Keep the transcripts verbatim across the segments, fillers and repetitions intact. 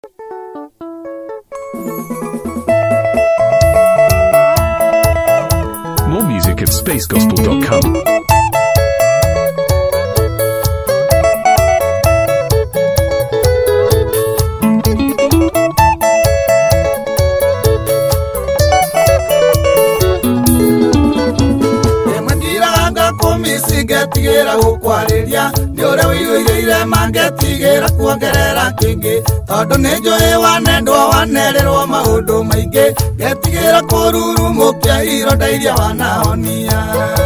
More music at space gospel dot com. Tigera gukwariria ni ure wiire mangetigera kuongerera kingi tondu ni njui wanendwo wanererwo maundu maingi getigera kururumukia ironda iria wanahonia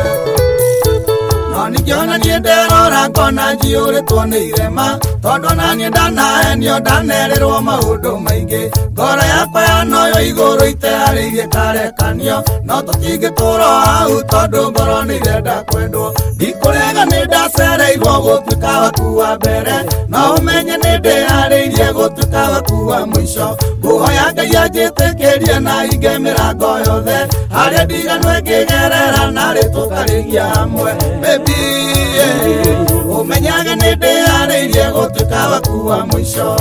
no ningiona nie nderora ngona njiuritwo ni irema tondu nanie ndanahenio ndanererwo maundu maingi ngoro yakwa yanoyo iguru iteharĩirie karekanio no tũtingĩtũũra hau tondu ngoro nĩ irenda kwendwo ndikurega nĩ ndacereirwo gũtuĩka waku wa mbere no ũmenye nĩ ndĩharĩirie gũtuĩka waku wa mũico ngũhoya Ngai anjĩtĩkĩrie na hinge mĩrango yothe harĩa ndiganwe ngĩgerera na rĩtũkarĩgia hamwe baby ũmenyage nĩ ndĩharĩirie gũtuĩka waku wa mũico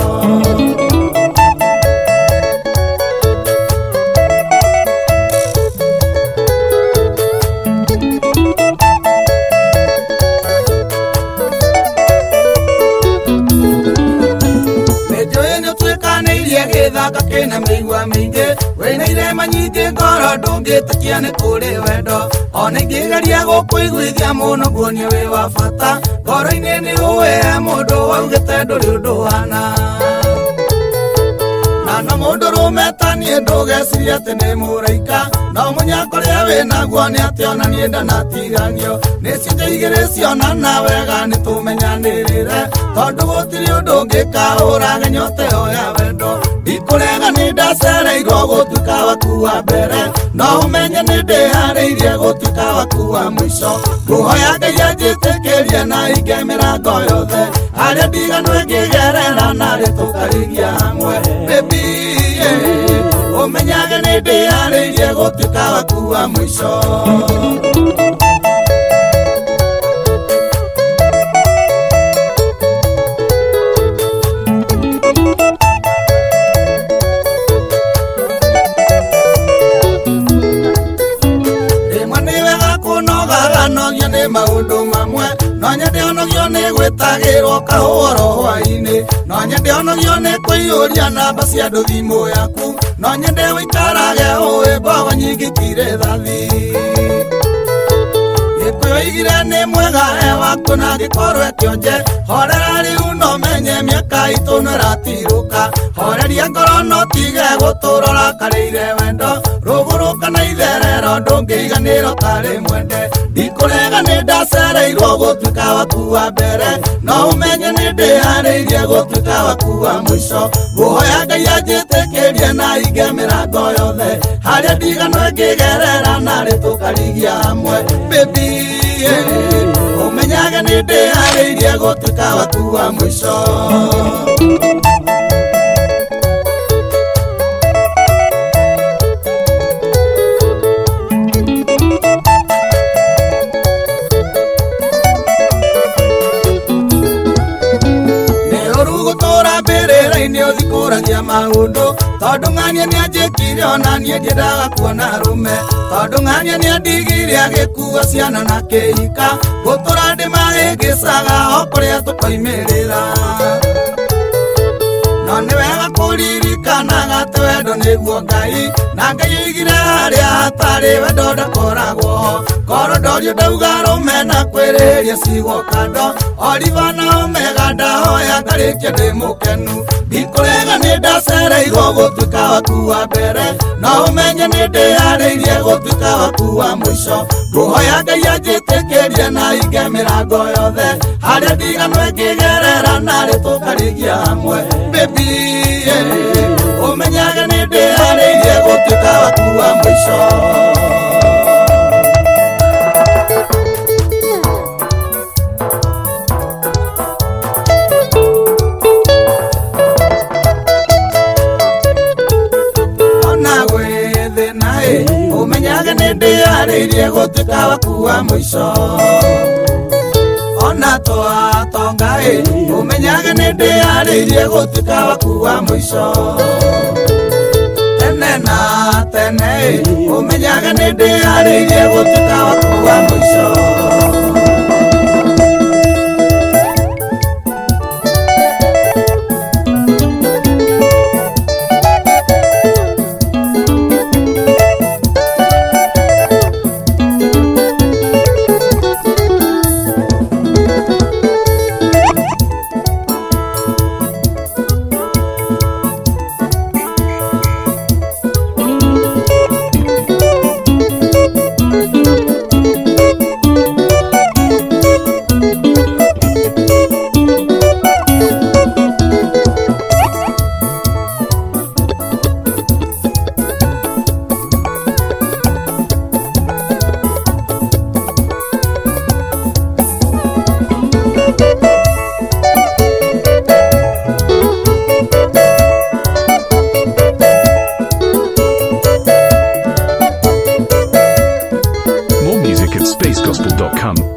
gĩthaka kĩna mĩigua mĩingĩ wĩna irema nyingĩ ngoro ndũngĩtĩkia nĩ kũrĩ wendo ona ingĩgeria gũkũiguithia mũno nguonie wĩ wa bata ngoro-inĩ nĩ ũĩ mũndũ waugĩte ndũrĩ ũndũ wana na no mũndũrũme ta niĩ ndũgecirie atĩ nĩ mũraika no mũnyaka ũrĩa wĩnaguo nĩ atĩ ona niĩ ndanatiganio nĩ cionje igĩrĩ cionana wega nĩ tũmenyanĩrĩre tondũ gũtirĩ ũndũ ũngĩkaũraga nyote ĩyo ya wendo ndikurega nĩ ndacereirwo gũtuĩka waku wa mbere no ũmenye nĩ ndĩharĩirie gũtuĩka waku wa mũico ngũhoya Ngai anjĩtĩkĩrie na hinge mĩrango yothe harĩa ndiganwe ngĩgerera na rĩtũkarĩgia hamwe baby ũmenyage nĩ ndĩharĩirie gũtuĩka waku wa mũico nogio nĩ maũndũ mamwe no nyende onogio nĩ gwĩtagĩrwo kahũro hwainĩ no nyende onogio nĩ kũiyũria namba cia andũ thimũ yaku no nyende wĩikarage ũĩ mbogo nyingĩ kirĩ thathi gĩkũyũ igire nĩ mwega he waku na ngĩkorwo kĩonje horera rĩu no menye mĩaka itũ nĩ ĩratirũka horeria ngoro no tige gũtũũra ũrakarĩire wendo rũgũrũka na itherero ndũngĩiganĩrwo tarĩ mwende ndikurega nĩ ndacereirwo gũtuĩka waku wa mbere no ũmenye nĩ ndĩharĩirie gũtuĩka waku wa mũico ngũhoya Ngai anjĩtĩkĩrie na hinge mĩrango yothe harĩa ndiganwe ngĩgerera na rĩtũkarĩgia hamwe baby ũmenyage nĩ ndĩharĩirie gũtuĩka waku wa mũico nĩ ũthikũragia maũndũ tondũ ng'ania nĩ anjĩkire ona niĩ ndiendaga kuona arũme tondũ ng'ania nĩ andigire agĩkua ciana na kĩhika gũtũra ndĩmahĩngĩcaga o kũrĩa tũkoimĩrĩra no nĩ wega kũririkanaga atĩ wendo nĩguo Ngai na Ngai oigire harĩa hatarĩ wendo ndakoragwo korwo ndorio ndauga arũme na kwĩrĩhĩria cigwo kando Oliva na Omega ndahoya ngarĩkia ndĩ mũkenu ndikurega nĩ ndacereirwo gũtuĩka waku wa mbere no ũmenye nĩ ndĩharĩirie gũtuĩka waku wa mũico ngũhoya Ngai anjĩtĩkĩrie na hinge mĩrango yothe harĩa ndiganwe ngĩgerera na rĩtũkarĩgia hamwe baby ũmenyage nĩ ndĩharĩirie gũtuĩka waku wa mũico ũmenyage nĩ ndĩharĩirie gũtuĩka waku wa mũico na twatonga ĩ ũmenyaga nĩ ndĩyarĩirie gũtuĩka waku wa mũico tene na tene ĩ ũmenyaga nĩ ndĩyarĩirie gũtuĩka waku wa mũico. More music at space gospel dot com.